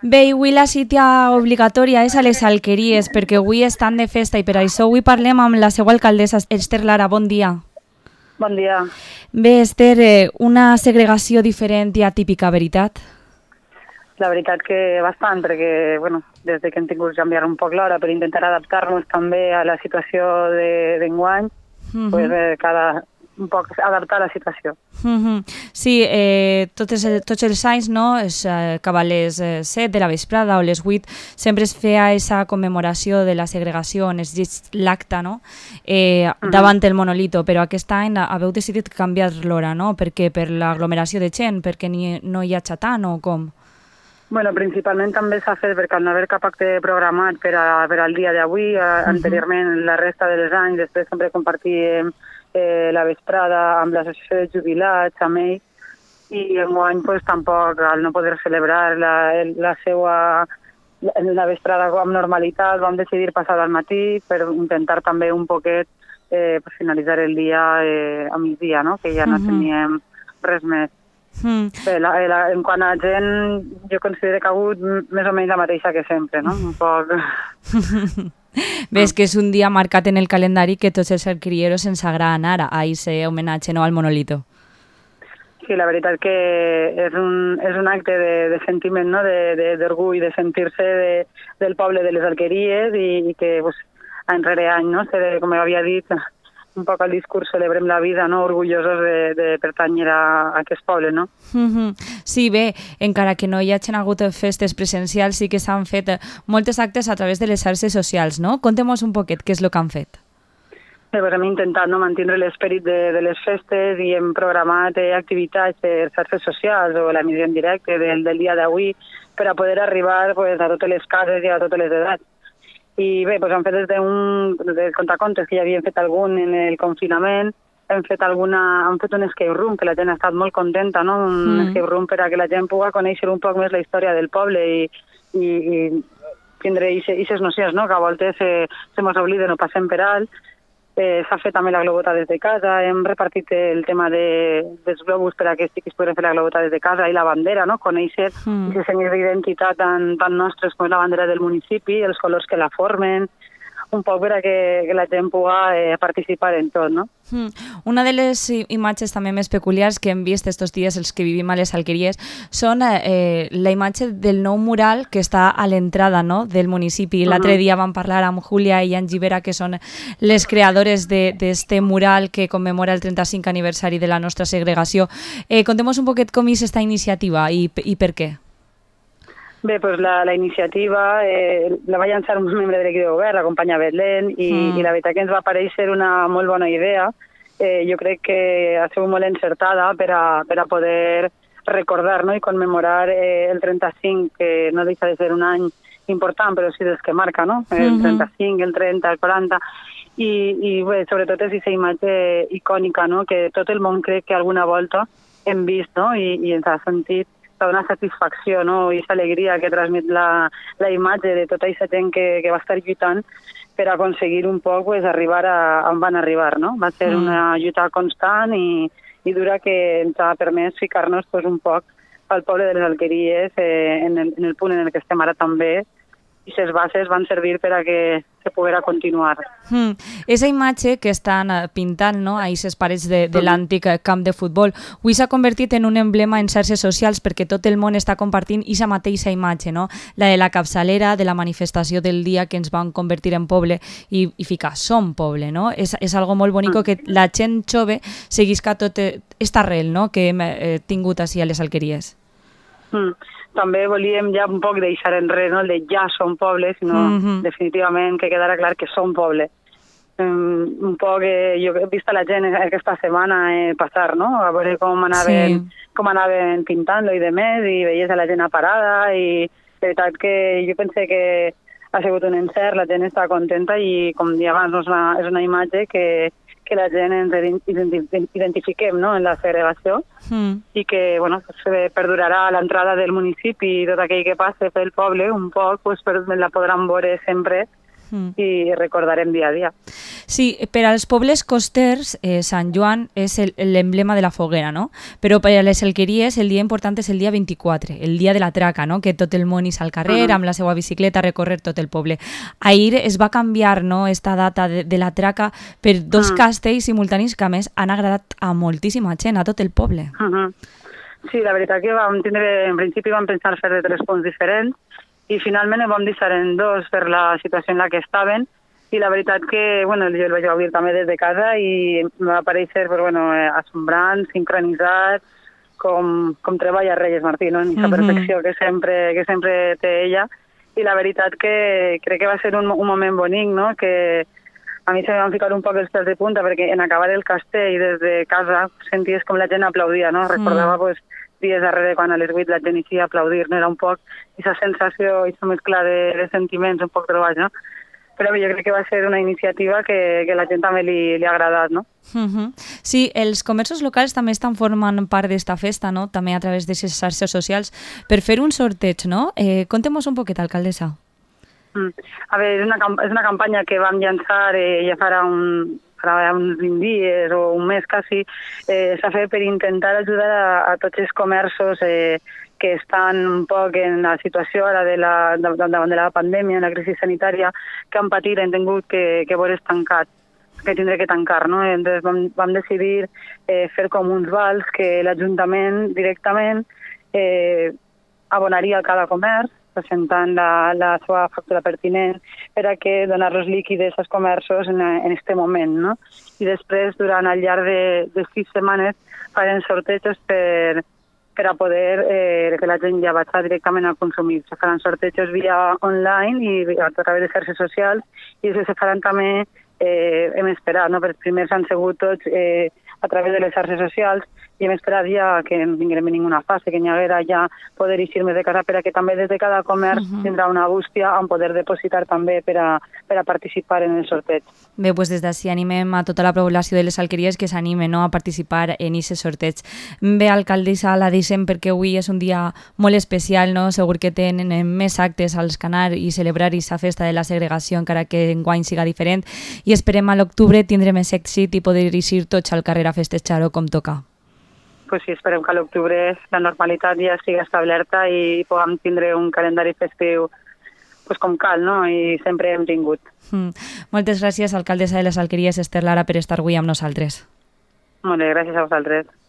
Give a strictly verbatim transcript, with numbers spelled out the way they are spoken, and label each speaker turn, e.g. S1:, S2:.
S1: Bé, avui la cita obligatòria és a les alqueries, perquè avui estan de festa i per això avui parlem amb la seva alcaldessa, Esther Lara. Bon dia.
S2: Bon dia.
S1: Bé, Esther, eh, una segregació diferent i atípica, veritat?
S2: La veritat que bastant, perquè bueno, des que hem tingut canviar un poc l'hora per intentar adaptar-nos també a la situació d'enguany, de, mm -hmm. pues, eh, cada un poc adaptar la situació.
S1: Mm -hmm. Sí, eh, tots, tots els anys, no, es, eh, cap a les eh, set de la vesprada o les vuit, sempre es feia aquesta commemoració de la segregació, on es llegeix l'acte, no? eh, mm -hmm. davant el monolito, però aquest any haveu decidit canviar l'hora, no? Per què? Per l'aglomeració de gent? Perquè ni, no hi ha xatant o com?
S2: Bueno, principalment també s'ha fet perquè al no haver cap acte programat per, a, per al dia d'avui, uh -huh. anteriorment la resta dels anys, després sempre compartíem eh, la vesprada amb l'associació de jubilats, amb ells, i enguany pues, tampoc, al no poder celebrar la, la seva la vesprada amb normalitat, vam decidir passar al matí per intentar també un poquet eh, per finalitzar el dia eh, a migdia, no? Que ja no uh -huh. teníem res més. Mm. Bé, la, la, en quant a gent, jo considero que ha hagut més o menys la mateixa que sempre, no? Un poc...
S1: Bé, és que és un dia marcat en el calendari que tots els alquerieros ens agrada anar a aquest homenatge, no, al monolito.
S2: Sí, la veritat que és un, és un acte de, de sentiment, no? D'orgull, de, de sentir-se de, del poble de les Alqueries i, i que pues, any rere any, no? Se, com havia dit, un poc al discurs celebrem la vida, no? Orgullosos de, de pertànyer a, a aquest poble, no?
S1: Mm-hmm. Sí, bé, encara que no hi hagin hagut festes presencials, sí que s'han fet moltes actes a través de les xarxes socials, no? Contem-nos un poquet què és el que han fet.
S2: Bé, pues hem intentat no, mantenir l'esperit de, de les festes i hem programat eh, activitats per xarxes socials o l'emissió en directe del, del dia d'avui per a poder arribar pues, a totes les cases i a totes les edats. I bé, doncs hem fet des d'un de contacontes que ja havíem fet algun en el confinament, hem fet alguna, hem fet un escape room que la gent ha estat molt contenta, no? Un mm. escape room per a que la gent pugui conèixer un poc més la història del poble i, i, i tindre aquestes nocions, no? Que a voltes se, se mos obliden o passem per alt. Eh, S'ha fet també la globota des de casa, hem repartit el tema de, dels globus per a que sí que es pugui fer la globota des de casa i la bandera, no? Conèixer mm. aquests senyals d'identitat tan, tan nostres com la bandera del municipi, els colors que la formen, un poc per a que, que la gent pugui eh, participar en tot, no?
S1: Mm. Una de les imatges també més peculiars que hem vist estos dies els que vivim a les Alqueries són eh, la imatge del nou mural que està a l'entrada, no?, del municipi. Uh -huh. L'altre dia vam parlar amb Júlia i en Gibera, que són les creadores d'aquest mural que commemora el trenta-cinquè aniversari de la nostra segregació. Eh, Contem-nos un poquet com és aquesta iniciativa i, i per què.
S2: Bé, doncs la, la iniciativa eh, la va llançar un membre de l'equip de govern, la companya Betlén, i, mm. i la veritat que ens va aparèixer una molt bona idea. Eh, jo crec que ha sigut molt encertada per a, per a poder recordar, no? I commemorar eh, el trenta-cinc, que no deixa de ser un any important, però sí des que marca, no? El mm-hmm. trenta-cinc, el trenta, el quaranta, i, i bé, sobretot és aquesta imatge icònica, no? Que tot el món crec que alguna volta hem vist, no? I, i ens ha sentit una satisfacció, no? I aquesta alegria que transmet la, la imatge de tota aquesta gent que, que va estar lluitant per aconseguir un poc pues, arribar a on van arribar, no? Va ser mm. una lluita constant i, i dura que ens ha permès ficar-nos pues, un poc al poble de les Alqueries eh, en, el, en el punt en el que estem ara també, i les bases van servir per a que se poguera continuar.
S1: Mm. Esa imatge que estan pintant, no?, a aquestes parets de, de l'antic camp de futbol, avui s'ha convertit en un emblema en xarxes socials perquè tot el món està compartint aquesta mateixa imatge, no?, la de la capçalera, de la manifestació del dia que ens van convertir en poble i, i ficar som poble, no? És, és algo molt bonic mm. que la gent jove seguisca tot esta arrel, no?, que hem eh, tingut així a les Alqueries.
S2: Mm. També volíem ja un poc deixar enrere, no?, el de ja som poble, sinó mm-hmm. definitivament que quedara clar que som poble. Um, un poc, eh, jo he vist a la gent aquesta setmana eh, passar, no?, a veure com anaven, sí. com anaven pintant-lo i de més, i veies a la gent aparada, i de veritat que jo pensé que ha sigut un encert, la gent està contenta i, com dia abans, no, és, una, és una imatge que que la gent ens identifiquem, no?, en la segregació mm. i que bueno, se perdurarà a l'entrada del municipi i tot aquell que passe pel poble un poc pues, la podran veure sempre mm. i recordarem dia a dia.
S1: Sí, per als pobles costers, eh, Sant Joan és l'emblema de la foguera, no? Però per a les alqueries el dia important és el dia vint-i-quatre, el dia de la traca, no? Que tot el món és al carrer, uh -huh. amb la seva bicicleta, a recórrer tot el poble. Ahir es va canviar, no?, esta data de, de la traca per dos uh -huh. castells simultanis que a més han agradat a moltíssima gent, a tot el poble.
S2: Uh -huh. Sí, la veritat que vam tindre, en principi vam pensar fer de tres punts diferents i finalment ho vam deixar en dos per la situació en la que estaven. I la veritat que, bueno, jo el vaig gaudir també des de casa i em va parèixer, pues, bueno, assombrant, sincronitzat, com, com treballa Reyes Martí, no?, en aquesta mm-hmm. perfecció que sempre, que sempre té ella. I la veritat que crec que va ser un, un moment bonic, no?, que a mi se me van ficar un poc els pèls de punta perquè en acabar el castell des de casa senties com la gent aplaudia, no? Recordava, mm. pues, dies darrere quan a les vuit la gent inicia a aplaudir, no? Era un poc aquesta sensació, aquesta mescla de, de sentiments un poc trobats, no? Però jo crec que va ser una iniciativa que, que la gent també li, li ha agradat, no?
S1: Uh-huh. Sí, els comerços locals també estan formant part d'esta festa, no?, també a través de les xarxes socials, per fer un sorteig, no? Eh, Contem-nos un poquet, alcaldessa.
S2: Mm. A veure, és una, és una campanya que vam llançar eh, ja farà, un, farà uns vint dies o un mes quasi, eh, s'ha fet per intentar ajudar a, a tots els comerços eh, que estan un poc en la situació ara de la, de, davant de la pandèmia, la crisi sanitària, que han patit, han tingut que, que veure's tancat, que tindré que tancar, no? Entonces vam, vam decidir eh, fer com uns vals que l'Ajuntament directament eh, abonaria a cada comerç, presentant la, la seva factura pertinent per a que donar-los líquides als comerços en, en este moment, no? I després, durant el llarg de, de sis setmanes, farem sortejos per, per a poder eh, que la gent ja vagi directament a consumir. Se faran sortejos via online i a través de xarxes socials i se faran també, eh, hem esperat, no? Els primers han sigut tots eh, a través de les xarxes socials i hem esperat ja que no tinguem ninguna fase, que n'hi haguera ja poder eixir més de casa per a que també des de cada comerç uh -huh. tindrà una bústia on poder depositar també per a, per a participar en el sorteig.
S1: Bé, doncs des d'ací animem a tota la població de les alqueries que s'anime, no?, a participar en aquest sorteig. Bé, alcaldessa, la deixem perquè avui és un dia molt especial, no? Segur que tenen més actes als canar i celebrar aquesta festa de la segregació, encara que enguany siga diferent, i esperem a l'octubre tindre més èxit i poder eixir tots al carrer a festejar-ho com toca.
S2: Pues sí, esperem que a l'octubre la normalitat ja estigui establerta i puguem tindre un calendari festiu pues com cal, no? I sempre hem tingut.
S1: Mm. Moltes gràcies, alcaldessa de les Alqueries, Ester Lara, per estar avui amb nosaltres.
S2: Molt bé, gràcies a vosaltres.